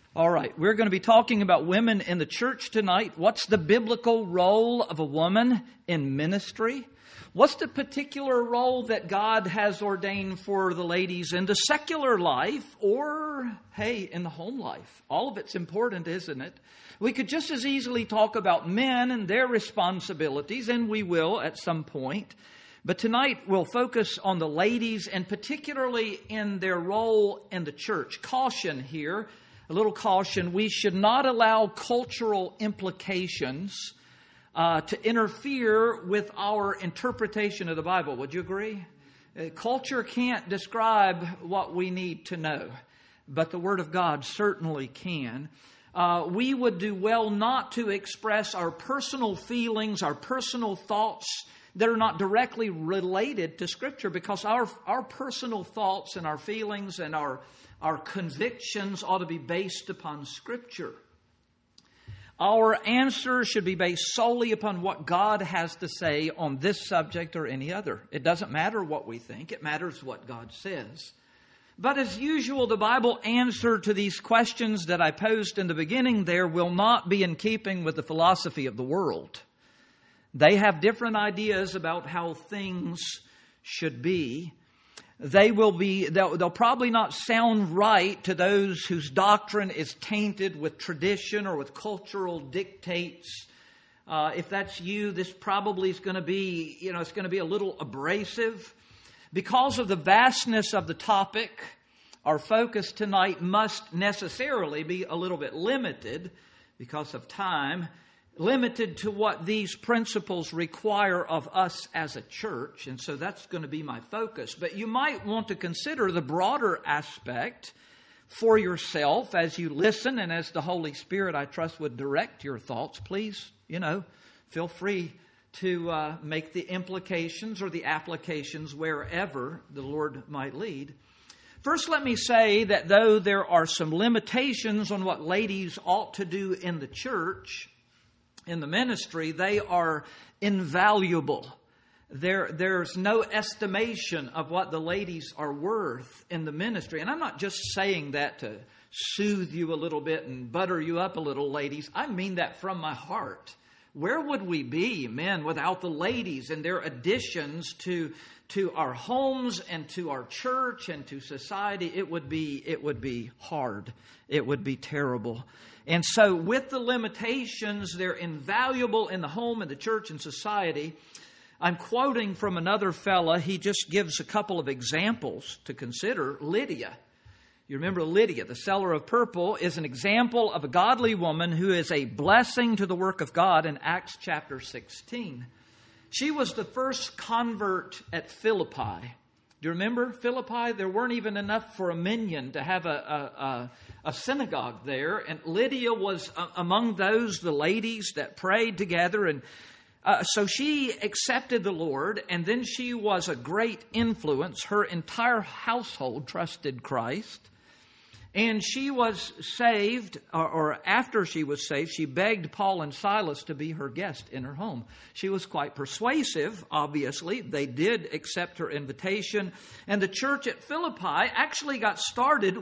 All right, we're going to be talking about women in the church tonight. What's the biblical role of a woman in ministry? What's the particular role that God has ordained for the ladies in the secular life or, hey, in the home life? All of it's important, isn't it? We could just as easily talk about men and their responsibilities, and we will at some point. But tonight we'll focus on the ladies and particularly in their role in the church. Caution here. A little caution, we should not allow cultural implications to interfere with our interpretation of the Bible. Would you agree? Culture can't describe what we need to know, but the Word of God certainly can. We would do well not to express our personal feelings, our personal thoughts that are not directly related to Scripture, because our personal thoughts and our feelings and our convictions ought to be based upon Scripture. Our answer should be based solely upon what God has to say on this subject or any other. It doesn't matter what we think. It matters what God says. But as usual, the Bible answer to these questions that I posed in the beginning there will not be in keeping with the philosophy of the world. They have different ideas about how things should be. They'll probably not sound right to those whose doctrine is tainted with tradition or with cultural dictates. If that's you, this probably is going to be, it's going to be a little abrasive. Because of the vastness of the topic, our focus tonight must necessarily be a little bit limited because of time. Limited to what these principles require of us as a church. And so that's going to be my focus. But you might want to consider the broader aspect for yourself as you listen and as the Holy Spirit, I trust, would direct your thoughts. Please, feel free to make the implications or the applications wherever the Lord might lead. First, let me say that though there are some limitations on what ladies ought to do in the church, in the ministry, they are invaluable. There's no estimation of what the ladies are worth in the ministry. And I'm not just saying that to soothe you a little bit and butter you up a little, ladies. I mean that from my heart. Where would we be, men, without the ladies and their additions to our homes and to our church and to society? It would be hard. It would be terrible. And so with the limitations, they're invaluable in the home and the church and society. I'm quoting from another fella. He just gives a couple of examples to consider. Lydia. You remember Lydia, the seller of purple, is an example of a godly woman who is a blessing to the work of God in Acts chapter 16. She was the first convert at Philippi. Do you remember Philippi? There weren't even enough for a minion to have a synagogue there. And Lydia was among those, the ladies that prayed together. And so she accepted the Lord, and then she was a great influence. Her entire household trusted Christ. And she was saved, or after she was saved, she begged Paul and Silas to be her guest in her home. She was quite persuasive, obviously. They did accept her invitation. And the church at Philippi actually got started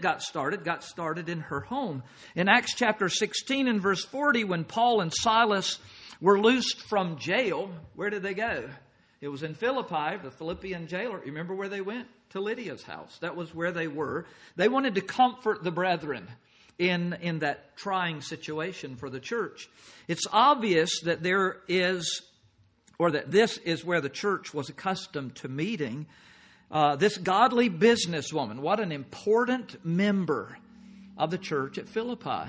got started in her home. In Acts chapter 16 and verse 40, when Paul and Silas were loosed from jail, where did they go? It was in Philippi, the Philippian jailer. You remember where they went? To Lydia's house. That was where they were. They wanted to comfort the brethren in that trying situation for the church. It's obvious that this is where the church was accustomed to meeting. This godly businesswoman, what an important member of the church at Philippi.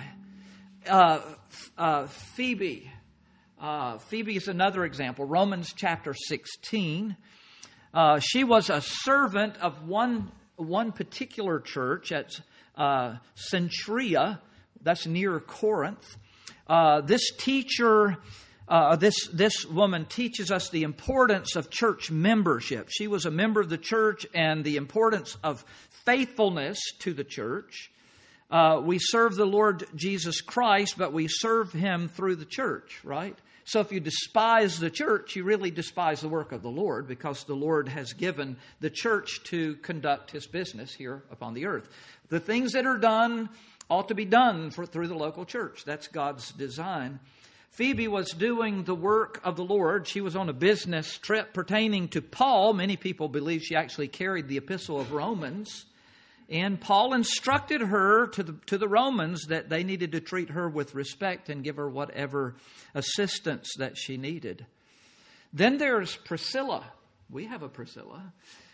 Phoebe. Phoebe is another example. Romans chapter 16. She was a servant of one particular church at Centuria, that's near Corinth. This woman teaches us the importance of church membership. She was a member of the church and the importance of faithfulness to the church. We serve the Lord Jesus Christ, but we serve Him through the church, right? So if you despise the church, you really despise the work of the Lord, because the Lord has given the church to conduct His business here upon the earth. The things that are done ought to be done through the local church. That's God's design. Phoebe was doing the work of the Lord. She was on a business trip pertaining to Paul. Many people believe she actually carried the epistle of Romans. And Paul instructed her to the Romans that they needed to treat her with respect and give her whatever assistance that she needed. Then there's Priscilla. We have a Priscilla.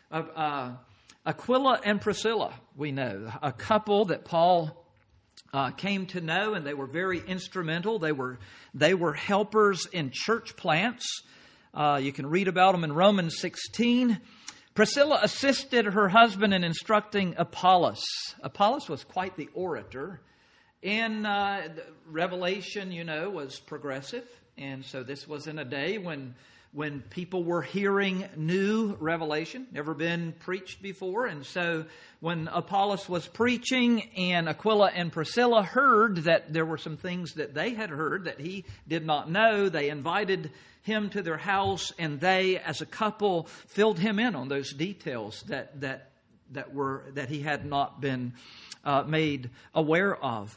Aquila and Priscilla, we know. A couple that Paul came to know, and they were very instrumental. They were helpers in church plants. You can read about them in Romans 16. Priscilla assisted her husband in instructing Apollos. Apollos was quite the orator. And Revelation, was progressive. And so this was in a day when people were hearing new revelation, never been preached before. And so when Apollos was preaching and Aquila and Priscilla heard that there were some things that they had heard that he did not know, they invited him to their house, and they, as a couple, filled him in on those details that he had not been made aware of.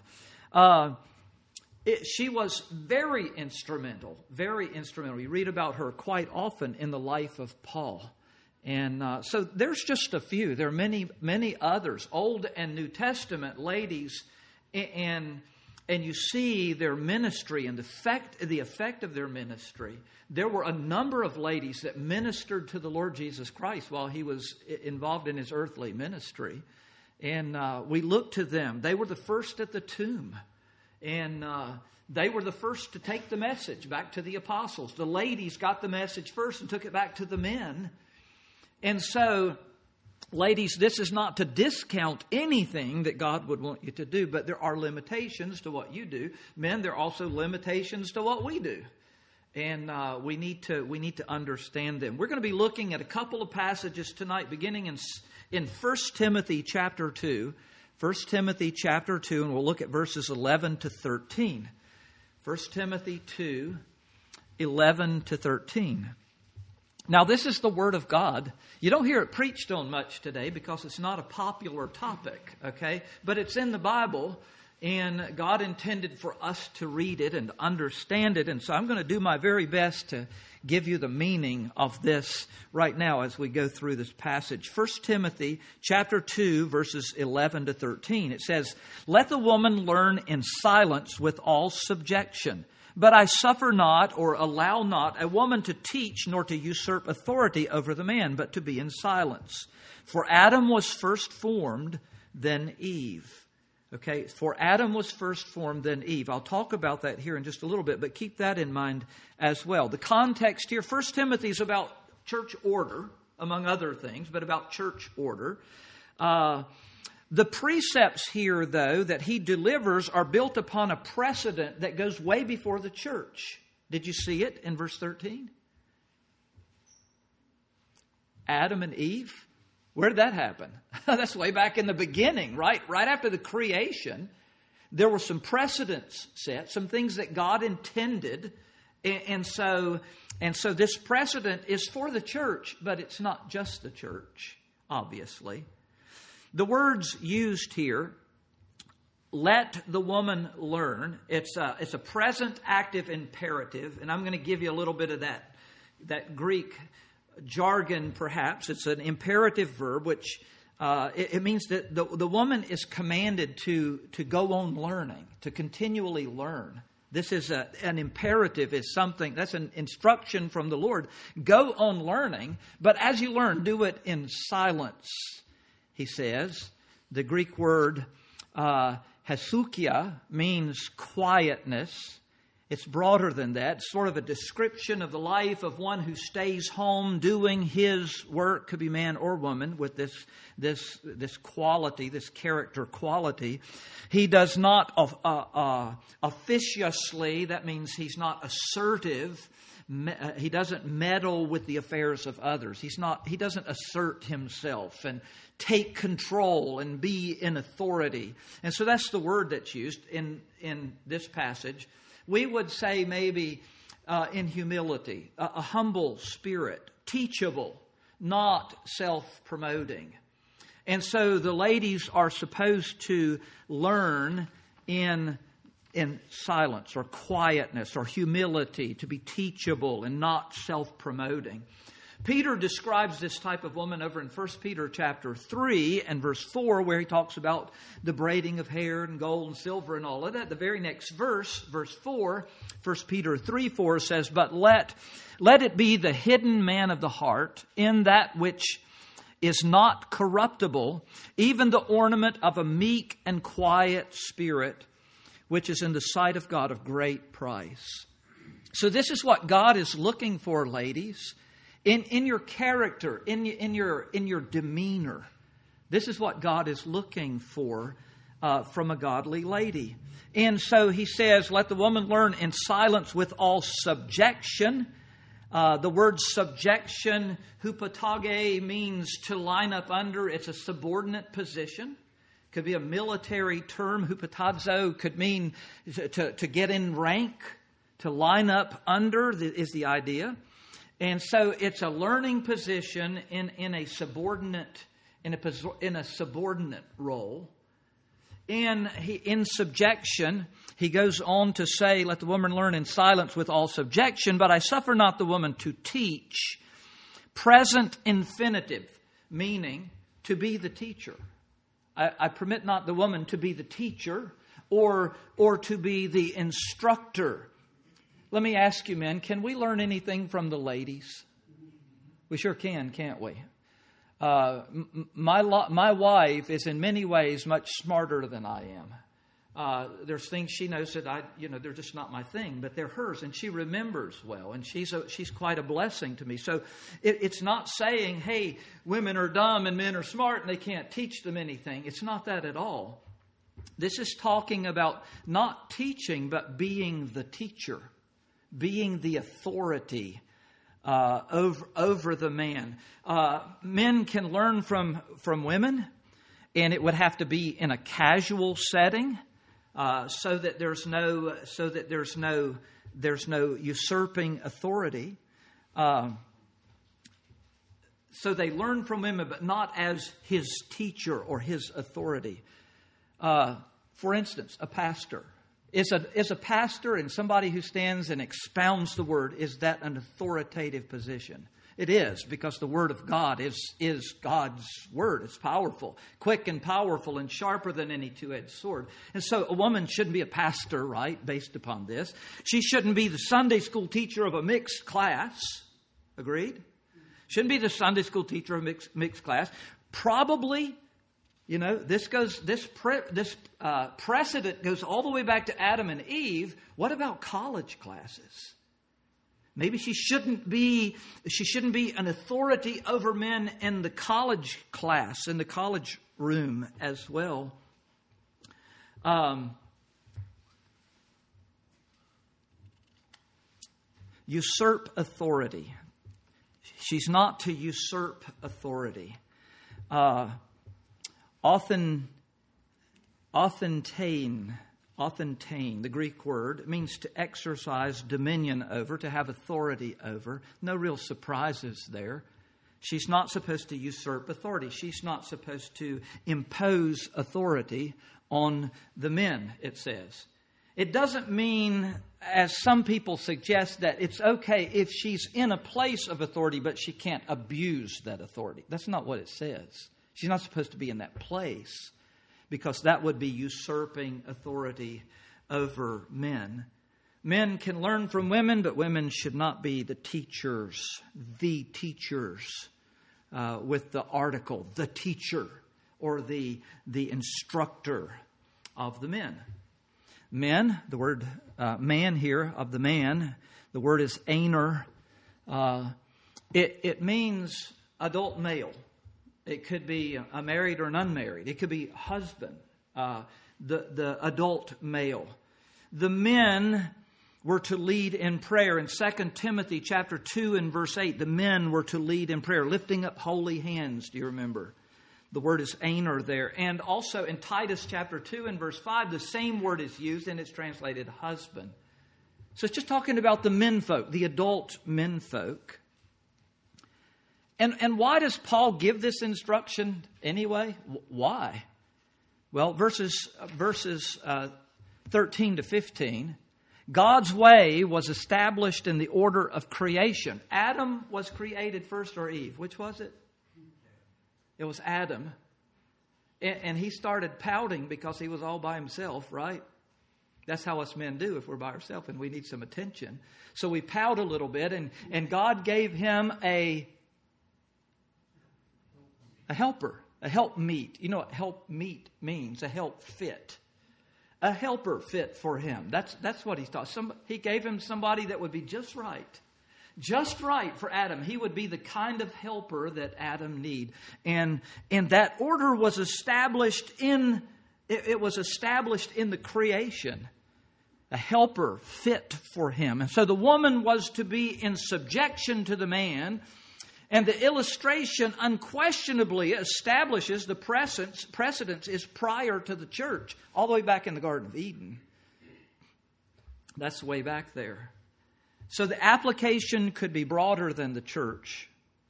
She was very instrumental, very instrumental. You read about her quite often in the life of Paul. And so there's just a few. There are many, many others, Old and New Testament ladies, and you see their ministry and the effect of their ministry. There were a number of ladies that ministered to the Lord Jesus Christ while he was involved in his earthly ministry. And we look to them. They were the first at the tomb. And they were the first to take the message back to the apostles. The ladies got the message first and took it back to the men. And so, ladies, this is not to discount anything that God would want you to do, but there are limitations to what you do. Men, there are also limitations to what we do. And we need to understand them. We're going to be looking at a couple of passages tonight, beginning in 1 Timothy chapter 2. 1 Timothy chapter 2, and we'll look at verses 11 to 13. 1 Timothy 2, 11 to 13. Now, this is the Word of God. You don't hear it preached on much today because it's not a popular topic, okay? But it's in the Bible, and God intended for us to read it and understand it. And so I'm going to do my very best to give you the meaning of this right now as we go through this passage. 1 Timothy chapter 2, verses 11 to 13. It says, "Let the woman learn in silence with all subjection. But I suffer not or allow not a woman to teach nor to usurp authority over the man, but to be in silence. For Adam was first formed, then Eve." Okay, for Adam was first formed, then Eve. I'll talk about that here in just a little bit, but keep that in mind as well. The context here, 1 Timothy is about church order, among other things, but about church order. The precepts here, though, that he delivers are built upon a precedent that goes way before the church. Did you see it in verse 13? Adam and Eve. Where did that happen? That's way back in the beginning, right? Right after the creation, there were some precedents set, some things that God intended. And so this precedent is for the church, but it's not just the church, obviously. The words used here, let the woman learn, it's a present active imperative, and I'm going to give you a little bit of that Greek jargon, perhaps. It's an imperative verb, which it means that the woman is commanded to go on learning, to continually learn. This is an imperative, is something, that's an instruction from the Lord. Go on learning, but as you learn, do it in silence, he says. The Greek word hesukia means quietness. It's broader than that. It's sort of a description of the life of one who stays home doing his work, could be man or woman, with this quality, this character quality. He does not officiously, that means he's not assertive. He doesn't meddle with the affairs of others. He doesn't assert himself and take control and be in authority. And so that's the word that's used in this passage. We would say maybe in humility, a humble spirit, teachable, not self-promoting. And so the ladies are supposed to learn in silence or quietness or humility, to be teachable and not self-promoting. Peter describes this type of woman over in 1 Peter chapter 3 and verse 4, where he talks about the braiding of hair and gold and silver and all of that. The very next verse, verse 4, 1 Peter 3:4 says, "But let it be the hidden man of the heart, in that which is not corruptible, even the ornament of a meek and quiet spirit, which is in the sight of God of great price." So this is what God is looking for, ladies. In your character, in your demeanor. This is what God is looking for from a godly lady. And so he says, let the woman learn in silence with all subjection. The word subjection, hupotage, means to line up under. It's a subordinate position. Could be a military term. Hupotazo could mean to get in rank, to line up under is the idea. And so it's a learning position in a subordinate role. And in subjection, he goes on to say, let the woman learn in silence with all subjection, but I suffer not the woman to teach. Present infinitive, meaning to be the teacher. I permit not the woman to be the teacher or to be the instructor. Let me ask you, men, can we learn anything from the ladies? We sure can, can't we? My wife is in many ways much smarter than I am. There's things she knows that they're just not my thing, but they're hers, and she remembers well, and she's quite a blessing to me. So it's not saying, hey, women are dumb and men are smart and they can't teach them anything. It's not that at all. This is talking about not teaching, but being the teacher. Being the authority over the man. Men can learn from women, and it would have to be in a casual setting, so that there's no usurping authority. So they learn from women, but not as his teacher or his authority. For instance, a pastor. Is a pastor and somebody who stands and expounds the word, is that an authoritative position? It is, because the word of God is God's word. It's powerful, quick and powerful and sharper than any two-edged sword. And so a woman shouldn't be a pastor, right, based upon this. She shouldn't be the Sunday school teacher of a mixed class. Agreed? Shouldn't be the Sunday school teacher of a mixed class. Probably, this precedent goes all the way back to Adam and Eve. What about college classes? Maybe she shouldn't be an authority over men in the college class, in the college room as well. Usurp authority. She's not to usurp authority. Authentane, the Greek word, means to exercise dominion over, to have authority over. No real surprises there. She's not supposed to usurp authority. She's not supposed to impose authority on the men, it says. It doesn't mean, as some people suggest, that it's okay if she's in a place of authority, but she can't abuse that authority. That's not what it says. She's not supposed to be in that place, because that would be usurping authority over men. Men can learn from women, but women should not be the teachers with the article, the teacher, or the instructor of the men. Men, the word man here, of the man, the word is einer. It means adult male. It could be a married or an unmarried. It could be husband, the adult male. The men were to lead in prayer. In 2 Timothy chapter 2 and verse 8, the men were to lead in prayer, lifting up holy hands. Do you remember? The word is einer there. And also in Titus chapter 2 and verse 5, the same word is used, and it's translated husband. So it's just talking about the menfolk, the adult menfolk. And why does Paul give this instruction anyway? Why? Well, verses 13 to 15, God's way was established in the order of creation. Adam was created first, or Eve? Which was it? It was Adam. And he started pouting because he was all by himself, right? That's how us men do if we're by ourselves and we need some attention. So we pout a little bit, and God gave him a helper, a helpmeet. You know what helpmeet means? A help fit. A helper fit for him. That's what he thought. He gave him somebody that would be just right. Just right for Adam. He would be the kind of helper that Adam needed. And that order was established in the creation. A helper fit for him. And so the woman was to be in subjection to the man. And the illustration unquestionably establishes the precedence is prior to the church, all the way back in the Garden of Eden. That's way back there. So the application could be broader than the church.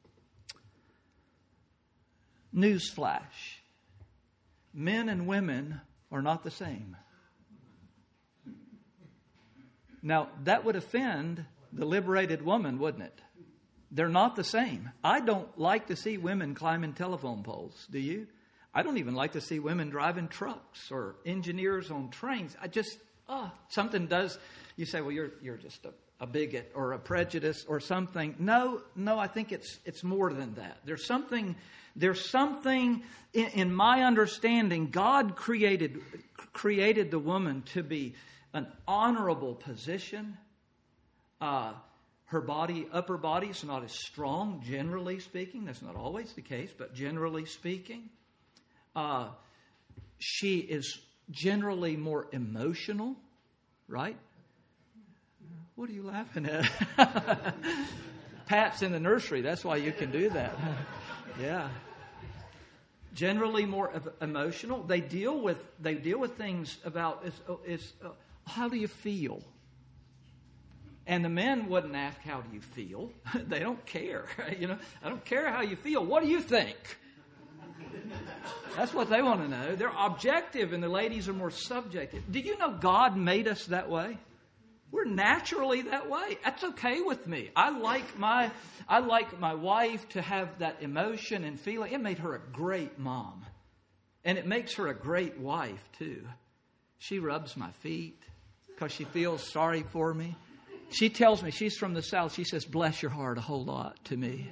Newsflash. Men and women are not the same. Now, that would offend the liberated woman, wouldn't it? They're not the same. I don't like to see women climbing telephone poles. Do you? I don't even like to see women driving trucks or engineers on trains. Something does. You say, well, you're just a bigot or a prejudice or something. No, I think it's more than that. There's something in my understanding. God created the woman to be an honorable position. Her upper body is not as strong, generally speaking. That's not always the case, but generally speaking. She is generally more emotional, right? What are you laughing at? Pat's in the nursery. That's why you can do that. Yeah. Generally more emotional. They deal with things about how do you feel? And the men wouldn't ask, how do you feel? They don't care. I don't care how you feel. What do you think? That's what they want to know. They're objective and the ladies are more subjective. Do you know God made us that way? We're naturally that way. That's okay with me. I like my wife to have that emotion and feeling. It made her a great mom. And it makes her a great wife too. She rubs my feet because she feels sorry for me. She tells me, she's from the South, she says, bless your heart a whole lot to me.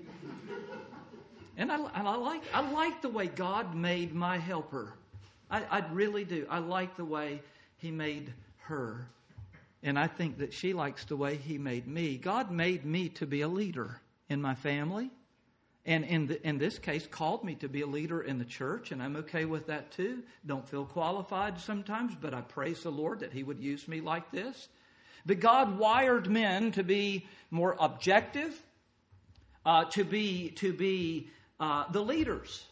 And I like the way God made my helper. I really do. I like the way He made her. And I think that she likes the way He made me. God made me to be a leader in my family. And in this case, called me to be a leader in the church. And I'm okay with that too. Don't feel qualified sometimes, but I praise the Lord that He would use me like this. But God wired men to be more objective, to be the leaders.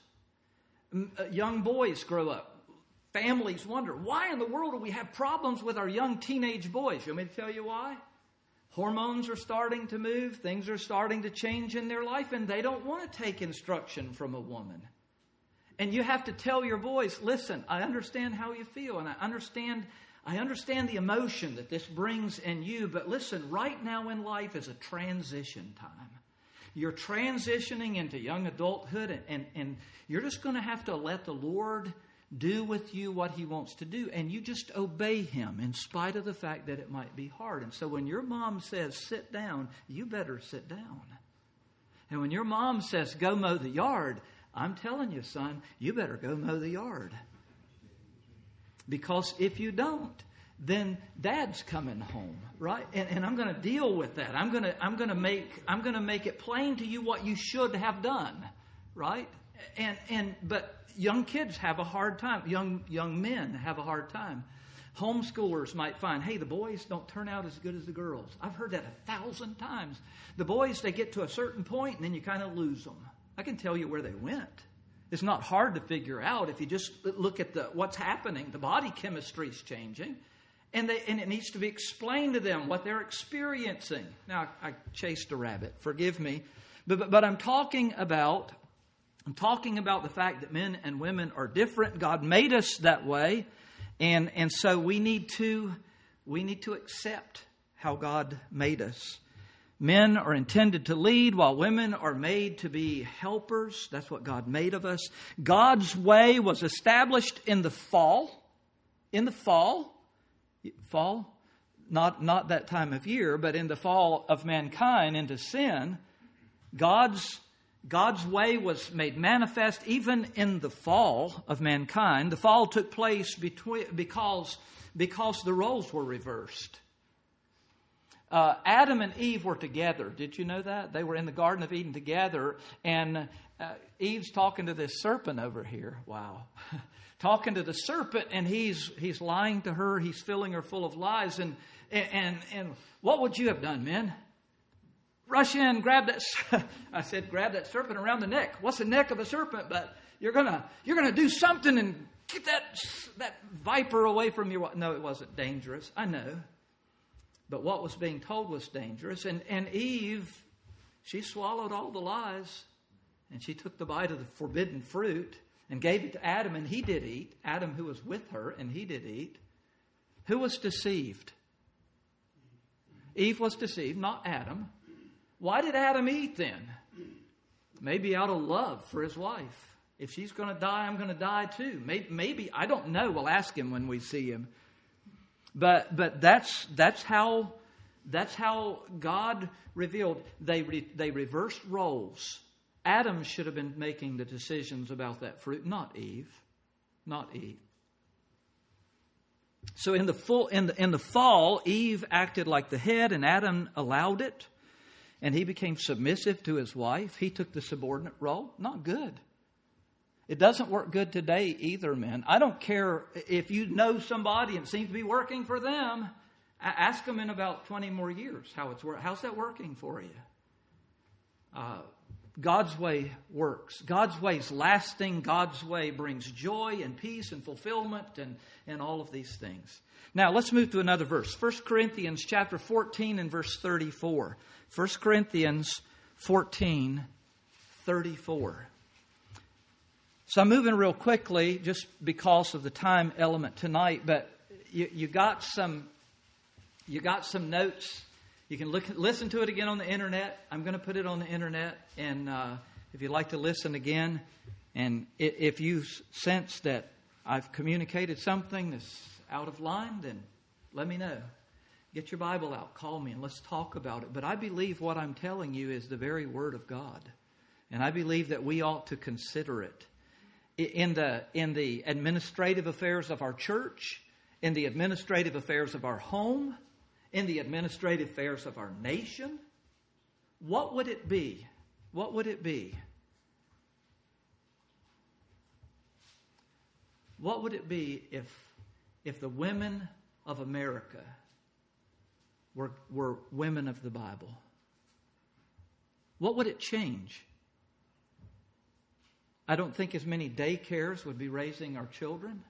Young boys grow up. Families wonder, why in the world do we have problems with our young teenage boys? You want me to tell you why? Hormones are starting to move. Things are starting to change in their life, and they don't want to take instruction from a woman. And you have to tell your boys, listen, I understand how you feel, and I understand the emotion that this brings in you, but listen, right now in life is a transition time. You're transitioning into young adulthood, and you're just going to have to let the Lord do with you what He wants to do, and you just obey Him in spite of the fact that it might be hard. And so when your mom says, sit down, you better sit down. And when your mom says, go mow the yard, I'm telling you, son, you better go mow the yard. Because if you don't, then Dad's coming home, right? And I'm going to deal with that. I'm going to make it plain to you what you should have done, right? But young kids have a hard time. Young men have a hard time. Homeschoolers might find, hey, the boys don't turn out as good as the girls. I've heard that 1,000 times. The boys, they get to a certain point and then you kind of lose them. I can tell you where they went. It's not hard to figure out if you just look at what's happening. The body chemistry is changing, and it needs to be explained to them what they're experiencing. Now, I chased a rabbit. Forgive me. But I'm talking about the fact that men and women are different. God made us that way, and so we need to accept how God made us. Men are intended to lead, while women are made to be helpers. That's what God made of us. God's way was established in the fall. In the fall, not that time of year, but in the fall of mankind into sin, God's way was made manifest even in the fall of mankind. The fall took place because the roles were reversed. Adam and Eve were together. Did you know that? They were in the Garden of Eden together. And Eve's talking to this serpent over here. Wow. Talking to the serpent, and he's lying to her. He's filling her full of lies. And what would you have done, men? Rush in, grab that. I said, grab that serpent around the neck. What's the neck of a serpent? But you're gonna do something and get that viper away from your. No, it wasn't dangerous. I know. But what was being told was dangerous. And Eve, she swallowed all the lies. And she took the bite of the forbidden fruit and gave it to Adam, and he did eat. Adam, who was with her, and he did eat. Who was deceived? Eve was deceived, not Adam. Why did Adam eat then? Maybe out of love for his wife. If she's going to die, I'm going to die too. Maybe, I don't know. We'll ask him when we see him. But that's how God revealed. They reversed roles. Adam should have been making the decisions about that fruit, not Eve. Not Eve. So in the fall, Eve acted like the head, and Adam allowed it, and he became submissive to his wife. He took the subordinate role. Not good. It doesn't work good today either, men. I don't care if you know somebody and it seems to be working for them. Ask them in about 20 more years how it's working. How's that working for you? God's way works. God's way is lasting. God's way brings joy and peace and fulfillment and all of these things. Now, let's move to another verse. 1 Corinthians chapter 14 and verse 34. 1 Corinthians 14, 34. So I'm moving real quickly just because of the time element tonight, but you got some notes. You can listen to it again on the internet. I'm going to put it on the internet, and if you'd like to listen again, and if you sense that I've communicated something that's out of line, then let me know. Get your Bible out, call me, and let's talk about it. But I believe what I'm telling you is the very Word of God, and I believe that we ought to consider it in the administrative affairs of our church, in the administrative affairs of our home, in the administrative affairs of our nation. What would it be? What would it be? What would it be if the women of America were women of the Bible? What would it change? I don't think as many daycares would be raising our children.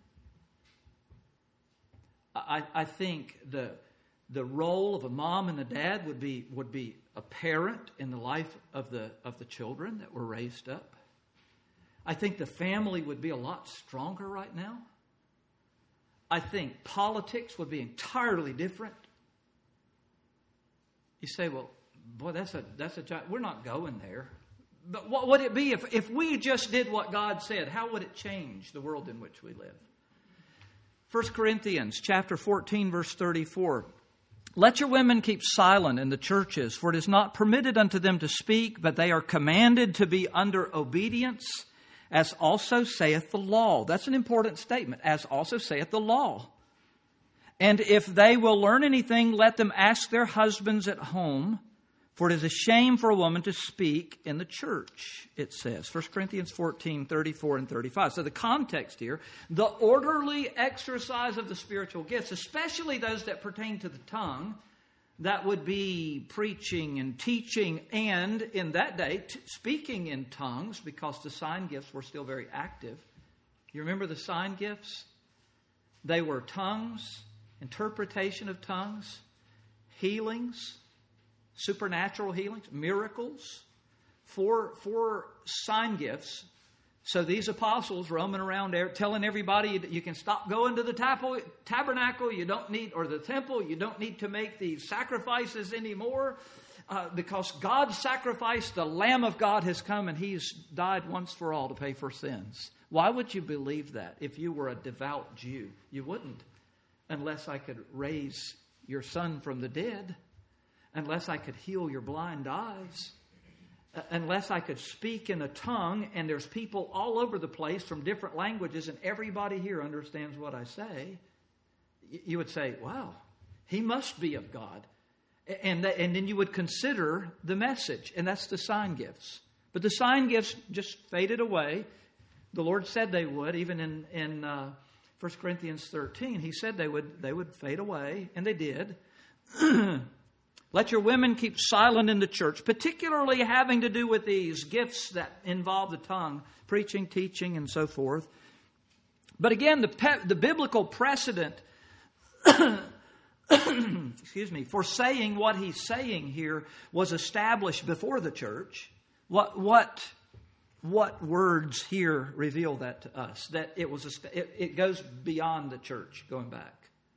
I think the role of a mom and a dad would be apparent in the life of the children that were raised up. I think the family would be a lot stronger right now. I think politics would be entirely different. You say, well, boy, that's a giant. We're not going there. But what would it be if we just did what God said? How would it change the world in which we live? 1 Corinthians chapter 14, verse 34. Let your women keep silent in the churches, for it is not permitted unto them to speak, but they are commanded to be under obedience, as also saith the law. That's an important statement, as also saith the law. And if they will learn anything, let them ask their husbands at home, for it is a shame for a woman to speak in the church, it says. 1 Corinthians 14, 34 and 35. So the context here, the orderly exercise of the spiritual gifts, especially those that pertain to the tongue, that would be preaching and teaching, and in that day, speaking in tongues, because the sign gifts were still very active. You remember the sign gifts? They were tongues, interpretation of tongues, healings, supernatural healings, miracles, four sign gifts. So these apostles roaming around there telling everybody you can stop going to the tabernacle, you don't need, or the temple, you don't need to make these sacrifices anymore because God sacrificed, the Lamb of God has come and He's died once for all to pay for sins. Why would you believe that if you were a devout Jew? You wouldn't, unless I could raise your son from the dead, unless I could heal your blind eyes, unless I could speak in a tongue, and there's people all over the place from different languages, and everybody here understands what I say. You would say, wow, he must be of God. And then you would consider the message, and that's the sign gifts. But the sign gifts just faded away. The Lord said they would, even in 1 Corinthians 13. He said they would fade away, and they did. Let your women keep silent in the church, particularly having to do with these gifts that involve the tongue, preaching, teaching, and so forth. But again, the biblical precedent for saying what he's saying here was established before the church. What words here reveal that to us? That it goes beyond the church, going back.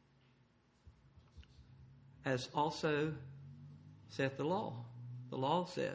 As also saith the law. The law said.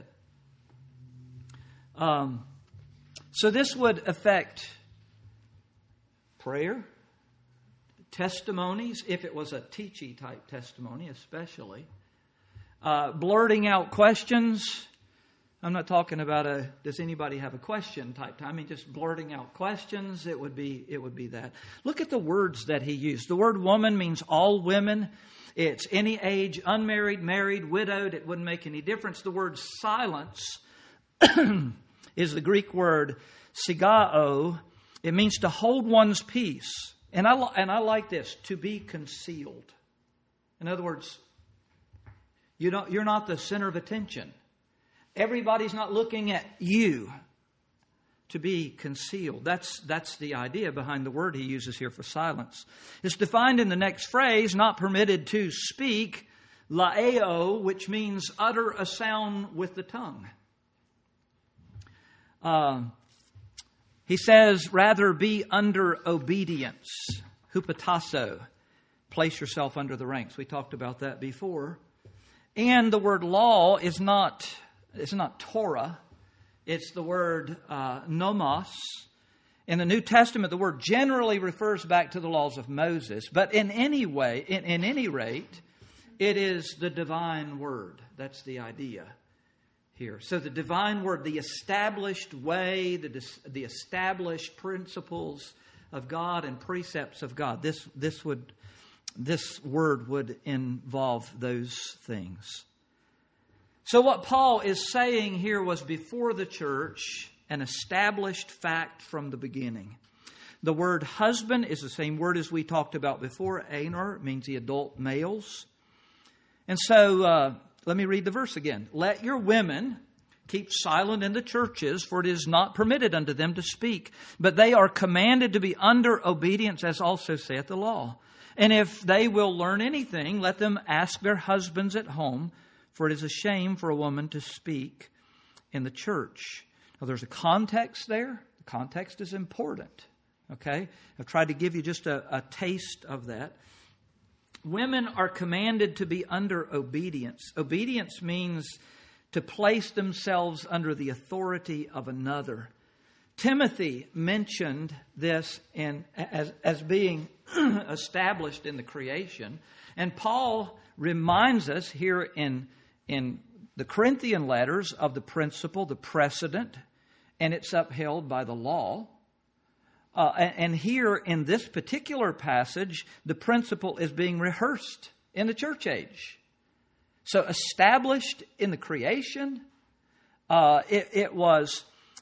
So this would affect prayer, testimonies, if it was a teachy type testimony especially. Blurting out questions. I'm not talking about does anybody have a question type time. I mean, just blurting out questions. It would be that. Look at the words that he used. The word woman means all women. It's any age, unmarried, married, widowed. It wouldn't make any difference. The word silence is the Greek word sigao. It means to hold one's peace. And I like this, to be concealed. In other words, you're not the center of attention. Everybody's not looking at you. To be concealed. That's the idea behind the word he uses here for silence. It's defined in the next phrase, not permitted to speak, laeo, which means utter a sound with the tongue. He says, rather be under obedience. Hupotasso. Place yourself under the ranks. We talked about that before. And the word law is not Torah. It's the word nomos. In the New Testament, the word generally refers back to the laws of Moses. But in any rate, it is the divine word. That's the idea here. So the divine word, the established way, the established principles of God and precepts of God. This word would involve those things. So what Paul is saying here was before the church, an established fact from the beginning. The word husband is the same word as we talked about before. Einar means the adult males. And so let me read the verse again. Let your women keep silent in the churches, for it is not permitted unto them to speak. But they are commanded to be under obedience, as also saith the law. And if they will learn anything, let them ask their husbands at home, for it is a shame for a woman to speak in the church. Now, there's a context there. The context is important. Okay? I've tried to give you just a taste of that. Women are commanded to be under obedience. Obedience means to place themselves under the authority of another. Timothy mentioned this as being established in the creation. And Paul reminds us here in the Corinthian letters of the principle, the precedent, and it's upheld by the law. And here in this particular passage, the principle is being rehearsed in the church age. So established in the creation, it was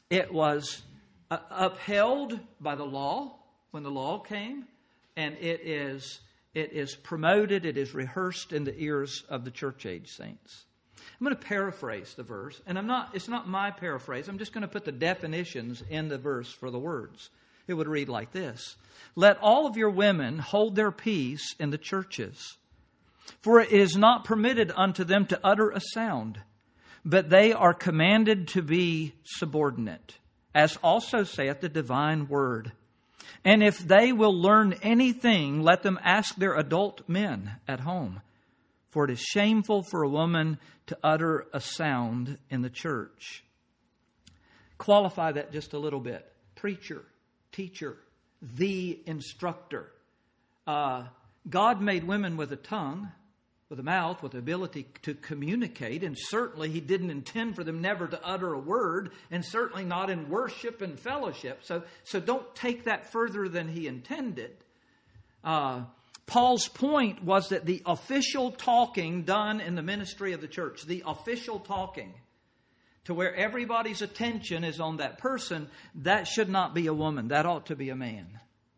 upheld by the law when the law came, and it is promoted, it is rehearsed in the ears of the church age saints. I'm going to paraphrase the verse, and it's not my paraphrase. I'm just going to put the definitions in the verse for the words. It would read like this. Let all of your women hold their peace in the churches, for it is not permitted unto them to utter a sound, but they are commanded to be subordinate, as also saith the divine word. And if they will learn anything, let them ask their adult men at home. For it is shameful for a woman to utter a sound in the church. Qualify that just a little bit. Preacher, teacher, the instructor. God made women with a tongue, with a mouth, with the ability to communicate. And certainly He didn't intend for them never to utter a word, and certainly not in worship and fellowship. So don't take that further than He intended. Paul's point was that the official talking done in the ministry of the church, the official talking, to where everybody's attention is on that person, that should not be a woman. That ought to be a man.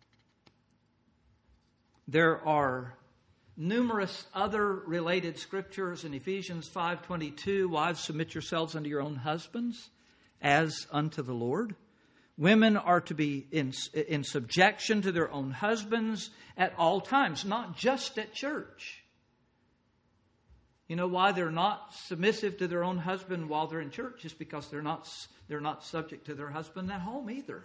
There are numerous other related scriptures in Ephesians 5:22. Wives, submit yourselves unto your own husbands as unto the Lord. Women are to be in subjection to their own husbands at all times, not just at church. You know why they're not submissive to their own husband while they're in church? It's because they're not subject to their husband at home either.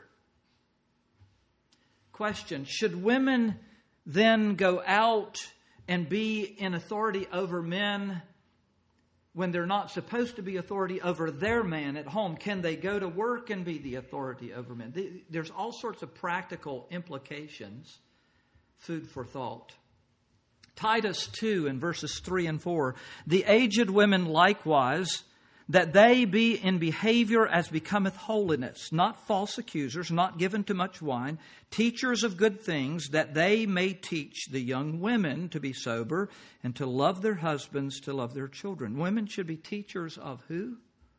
Question: should women then go out and be in authority over men when they're not supposed to be authority over their man at home? Can they go to work and be the authority over men? There's all sorts of practical implications. Food for thought. Titus 2 in verses 3 and 4. The aged women likewise, that they be in behavior as becometh holiness, not false accusers, not given to much wine, teachers of good things, that they may teach the young women to be sober and to love their husbands, to love their children. Women should be teachers of who?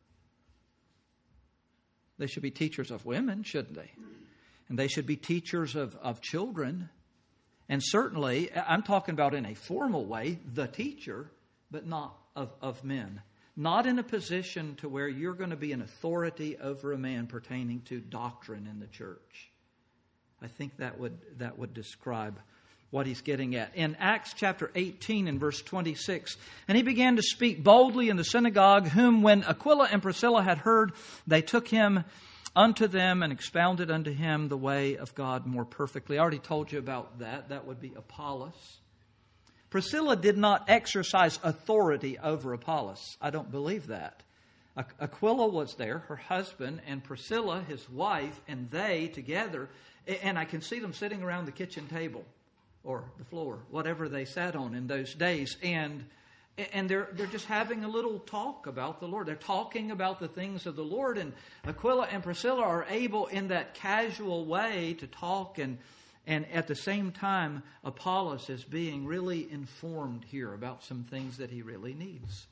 They should be teachers of women, shouldn't they? And they should be teachers of children. And certainly, I'm talking about in a formal way, the teacher, but not of men. Not in a position to where you're going to be an authority over a man pertaining to doctrine in the church. I think that would describe what he's getting at. In Acts chapter 18 and verse 26, and he began to speak boldly in the synagogue, whom when Aquila and Priscilla had heard, they took him unto them and expounded unto him the way of God more perfectly. I already told you about that. That would be Apollos. Priscilla did not exercise authority over Apollos. I don't believe that. Aquila was there, her husband, and Priscilla, his wife, and they together. And I can see them sitting around the kitchen table or the floor, whatever they sat on in those days. And they're just having a little talk about the Lord. They're talking about the things of the Lord. And Aquila and Priscilla are able in that casual way to talk, and at the same time, Apollos is being really informed here about some things that he really needs.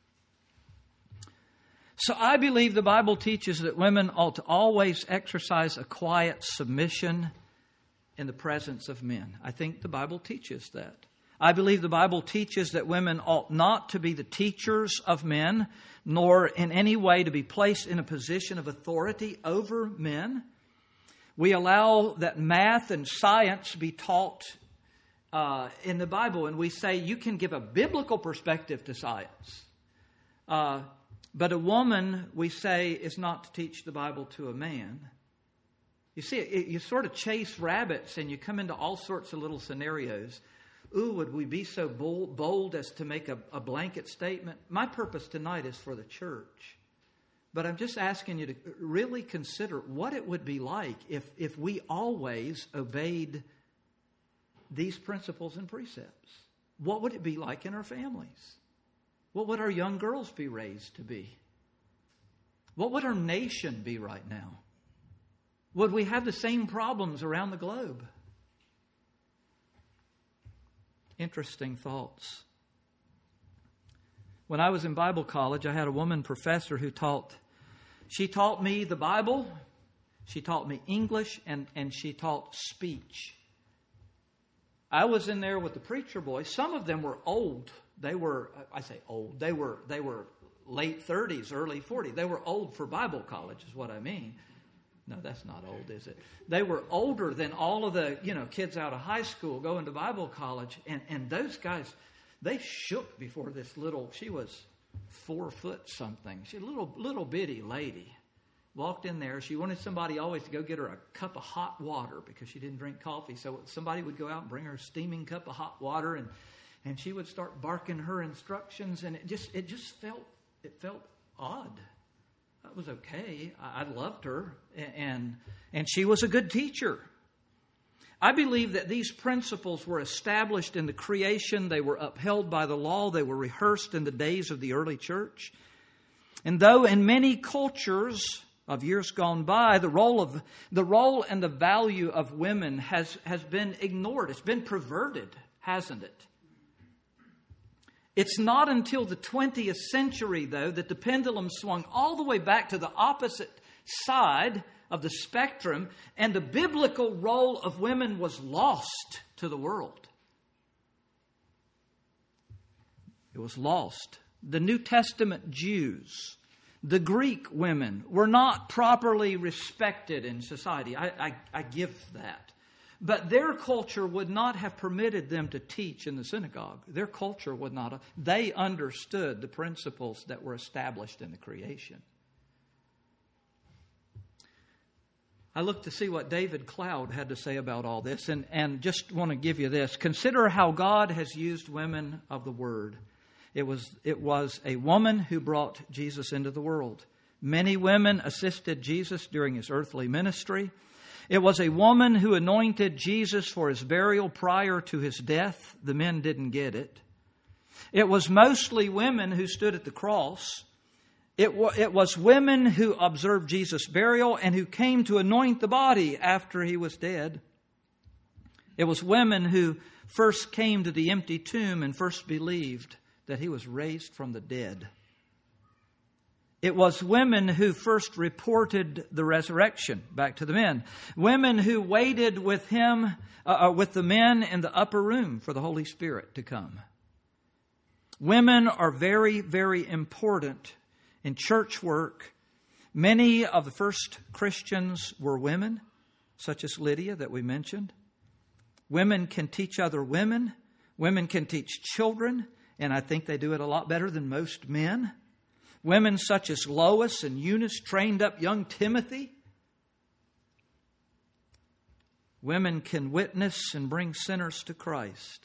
So I believe the Bible teaches that women ought to always exercise a quiet submission in the presence of men. I think the Bible teaches that. I believe the Bible teaches that women ought not to be the teachers of men, nor in any way to be placed in a position of authority over men. We allow that math and science be taught in the Bible, and we say you can give a biblical perspective to science. But a woman, we say, is not to teach the Bible to a man. You see, you sort of chase rabbits and you come into all sorts of little scenarios. Ooh, would we be so bold as to make a blanket statement? My purpose tonight is for the church. But I'm just asking you to really consider what it would be like if we always obeyed these principles and precepts. What would it be like in our families? What would our young girls be raised to be? What would our nation be right now? Would we have the same problems around the globe? Interesting thoughts. When I was in Bible college, I had a woman professor who taught me the Bible, she taught me English, and she taught speech. I was in there with the preacher boys. Some of them were old. They were late 30s, early 40s. They were old for Bible college is what I mean. No, that's not old, is it? They were older than all of the, kids out of high school going to Bible college. And those guys, they shook before this little, she was 4 foot something. She's a little bitty lady. Walked in there. She wanted somebody always to go get her a cup of hot water because she didn't drink coffee. So somebody would go out and bring her a steaming cup of hot water, and she would start barking her instructions, and it just felt odd. That was okay. I loved her, and she was a good teacher. I believe that these principles were established in the creation. They were upheld by the law. They were rehearsed in the days of the early church. And though in many cultures of years gone by, the role and the value of women has been ignored. It's been perverted, hasn't it? It's not until the 20th century, though, that the pendulum swung all the way back to the opposite side of the spectrum, and the biblical role of women was lost to the world. It was lost. The New Testament Jews, the Greek women, were not properly respected in society. I give that. But their culture would not have permitted them to teach in the synagogue. Their culture would not have. They understood the principles that were established in the creation. I looked to see what David Cloud had to say about all this, and just want to give you this. Consider how God has used women of the Word. It was a woman who brought Jesus into the world. Many women assisted Jesus during his earthly ministry. It was a woman who anointed Jesus for his burial prior to his death. The men didn't get it. It was mostly women who stood at the cross. It was women who observed Jesus' burial and who came to anoint the body after he was dead. It was women who first came to the empty tomb and first believed that he was raised from the dead. It was women who first reported the resurrection back to the men. Women who waited with him, with the men in the upper room for the Holy Spirit to come. Women are very, very important in church work. Many of the first Christians were women, such as Lydia that we mentioned. Women can teach other women. Women can teach children, and I think they do it a lot better than most men. Women such as Lois and Eunice trained up young Timothy. Women can witness and bring sinners to Christ.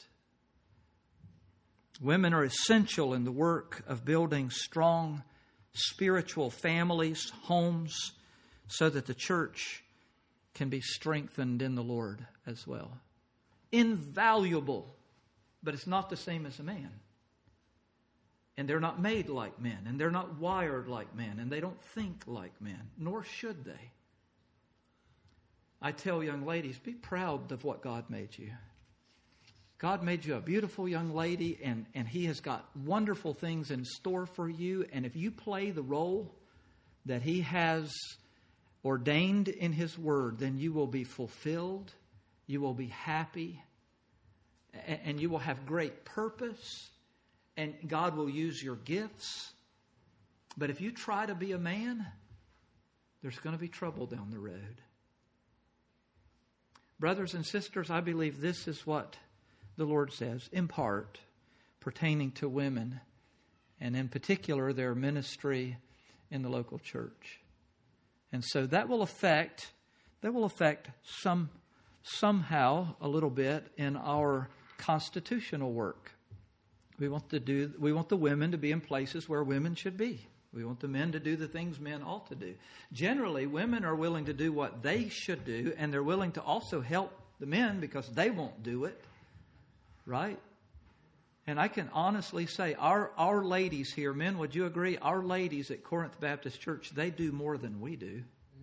Women are essential in the work of building strong spiritual families, homes, so that the church can be strengthened in the Lord as well. Invaluable, but it's not the same as a man. And they're not made like men, and they're not wired like men, and they don't think like men, nor should they. I tell young ladies, be proud of what God made you. God made you a beautiful young lady, and He has got wonderful things in store for you. And if you play the role that He has ordained in His Word, then you will be fulfilled, you will be happy, and you will have great purpose. And God will use your gifts. But if you try to be a man, there's going to be trouble down the road. Brothers and sisters, I believe this is what the Lord says, in part, pertaining to women, and in particular their ministry in the local church. And so that will affect somehow a little bit in our constitutional work. We want the women to be in places where women should be. We want the men to do the things men ought to do. Generally, women are willing to do what they should do, and they're willing to also help the men because they won't do it. Right? And I can honestly say, our ladies here, men, would you agree? Our ladies at Corinth Baptist Church, they do more than we do.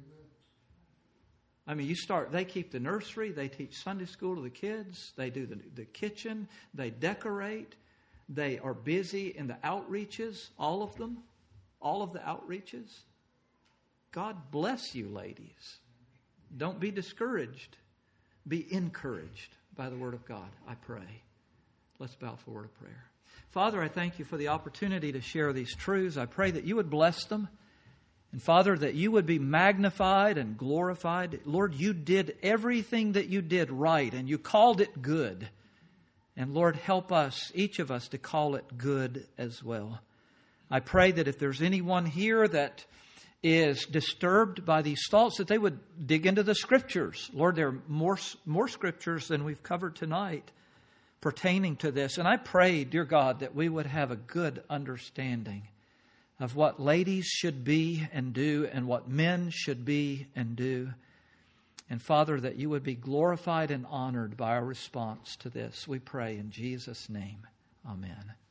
I mean, they keep the nursery, they teach Sunday school to the kids, they do the kitchen, they decorate. They are busy in the outreaches, all of them, all of the outreaches. God bless you, ladies. Don't be discouraged. Be encouraged by the Word of God, I pray. Let's bow for a word of prayer. Father, I thank you for the opportunity to share these truths. I pray that you would bless them. And Father, that you would be magnified and glorified. Lord, you did everything that you did right, and you called it good. And Lord, help us, each of us, to call it good as well. I pray that if there's anyone here that is disturbed by these thoughts, that they would dig into the Scriptures. Lord, there are more Scriptures than we've covered tonight pertaining to this. And I pray, dear God, that we would have a good understanding of what ladies should be and do and what men should be and do. And Father, that you would be glorified and honored by our response to this. We pray in Jesus' name. Amen.